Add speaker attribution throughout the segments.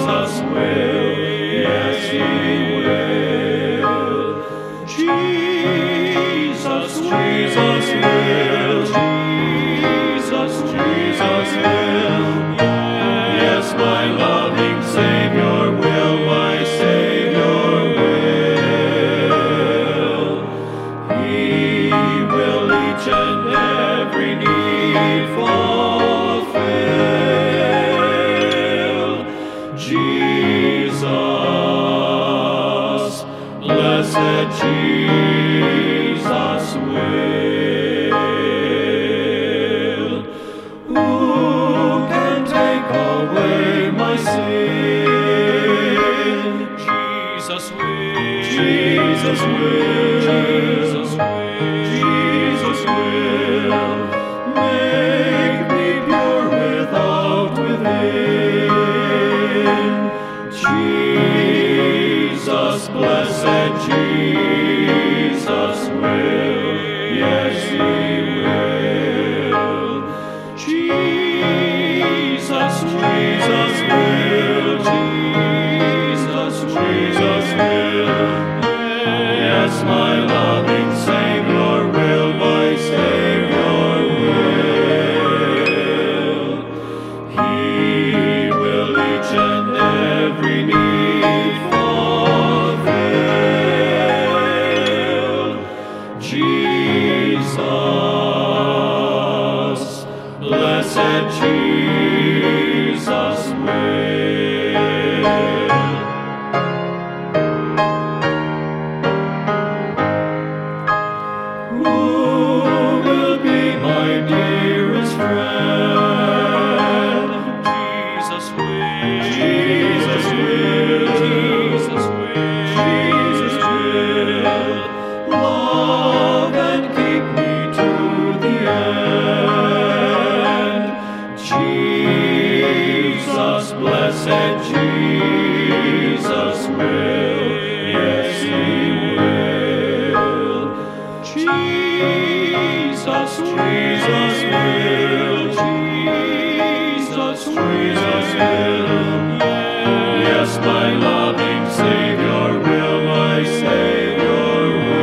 Speaker 1: Jesus will, yes, He will. Jesus, Jesus will, Jesus will. Yes, my loving Savior will, my Savior will. He will each and every need fulfill. Jesus, blessed Jesus will. Who can take away my sin? Jesus will. Jesus will. Jesus will. Jesus will. Make me pure without within. Jesus, blessed Jesus will, yes, He will. Jesus, Jesus will, Jesus, Jesus will. Yes, my loving Savior will, my Savior will. He will each and every need fulfill. Jesus, blessed Jesus will. Who will be my dearest friend? Jesus will. Jesus will. Jesus will. Jesus will. Love and keep me to the end. Jesus, blessed Jesus will, yes, He will. Jesus, Jesus will, Jesus, Jesus will. Yes, my loving Savior will, my Savior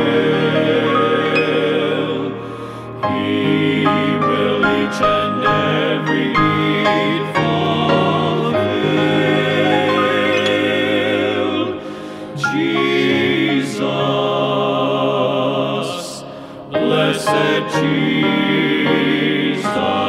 Speaker 1: will. He will each and every need fulfill. Jesus, blessed Jesus.